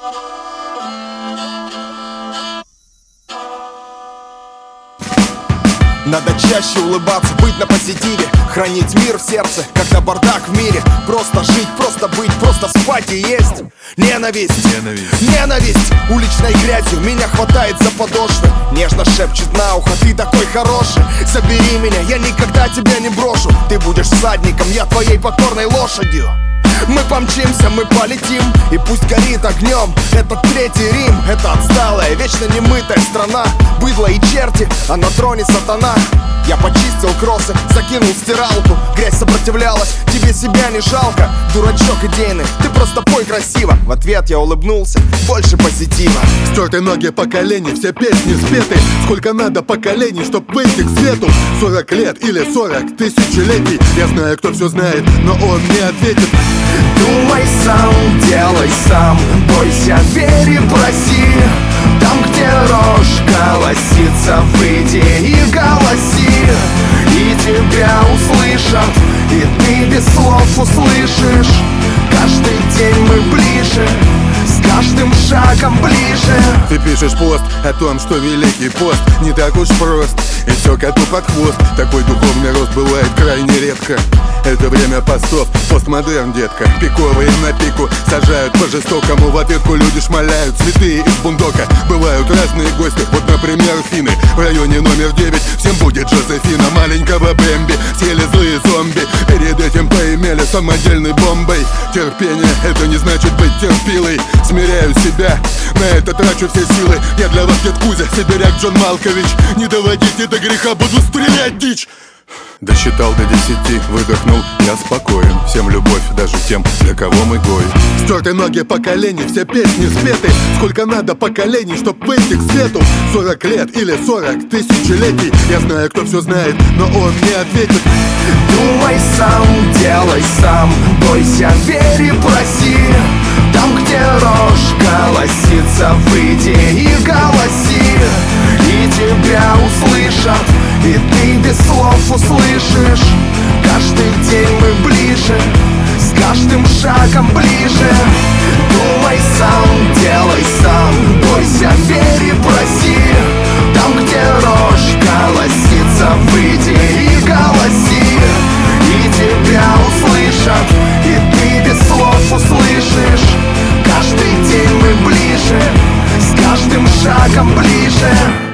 Надо чаще улыбаться, быть на позитиве, хранить мир в сердце, когда бардак в мире. Просто жить, просто быть, просто спать и есть. Ненависть уличной грязью меня хватает за подошвы. Нежно шепчет на ухо: ты такой хороший, забери меня, я никогда тебя не брошу. Ты будешь всадником, я твоей покорной лошадью. Мы помчимся, мы полетим, и пусть горит огнем этот Третий Рим. Это отсталая, вечно немытая страна, быдло и черти, а на троне сатана. Я почистил кроссы, закинул в стиралку. Грязь сопротивлялась, тебе себя не жалко. Дурачок идейный, ты просто пой красиво. В ответ я улыбнулся, больше позитива. Стерты ноги поколений, все песни спеты. Сколько надо поколений, чтоб выйти к свету? 40 лет или 40 тысячелетий. Я знаю, кто все знает, но он не ответит. Думай сам, делай сам, бойся, верь и проси. Там, где рожь колосится, выйди и голоси. И тебя услышат, и ты без слов услышишь. Каждый день мы ближе, с каждым шагом ближе. Ты пишешь пост о том, что Великий пост не так уж прост, и все коту под хвост. Такой духовный рост бывает крайне редко. Это время постов, постмодерн, детка. Пиковые на пику сажают по-жестокому. В ответку люди шмаляют цветы из бундока. Бывают разные гости, вот, например, финны. В районе номер 9 всем будет Жозефина. Маленького Бэмби съели злые зомби. Перед этим поимели самодельной бомбой. Терпение — это не значит быть терпилой. Смиряю себя, на это трачу все силы. Я для вас дед Кузя, сибиряк Джон Малкович. Не доводите до греха, буду стрелять дичь. Досчитал до 10, выдохнул, я спокоен. Всем любовь, даже тем, для кого мы гоем. Стерты ноги поколений, все песни спеты. Сколько надо поколений, чтоб выйти к свету? 40 лет или 40 тысячелетий. Я знаю, кто все знает, но он не ответит. Думай сам, делай сам, бойся, верь и проси. Там, где рожь колосится, выйди и голоси. И тебя услышат, и ты без слов услышишь. Каждый день мы ближе, с каждым шагом ближе. Думай сам, делай сам, бойся, верь и проси. Там, где рожь колосится, выйди и голоси. И тебя услышат, и ты без слов услышишь. Каждый день мы ближе, с каждым шагом ближе.